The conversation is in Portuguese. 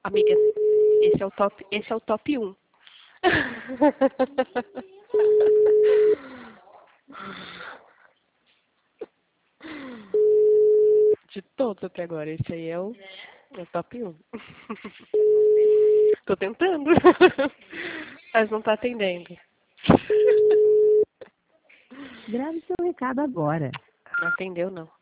Amiga, esse é o top 1. De todos até agora, esse aí é o top 1. Tô tentando, mas não tá atendendo. Grave seu recado agora. Não atendeu, não.